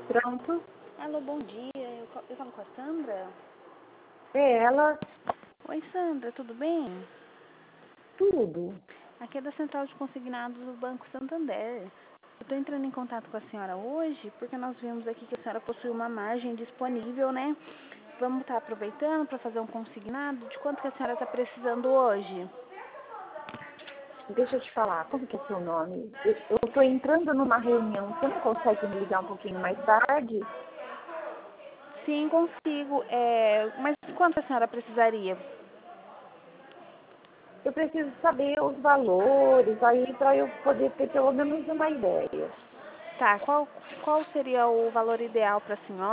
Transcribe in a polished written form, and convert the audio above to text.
Pronto. Alô, bom dia. Eu falo com a Sandra? É ela. Oi, Sandra, tudo bem? Tudo. Aqui é da Central de Consignados do Banco Santander. Eu estou entrando em contato com a senhora hoje porque nós vimos aqui que a senhora possui uma margem disponível, né? Vamos estar aproveitando para fazer um consignado. De quanto que a senhora está precisando hoje? Deixa eu te falar, como que é seu nome? Eu tô entrando numa reunião, você não consegue me ligar um pouquinho mais tarde? Sim, consigo. Mas quanto a senhora precisaria? Eu preciso saber os valores aí para eu poder ter pelo menos uma ideia. Tá, qual seria o valor ideal para a senhora?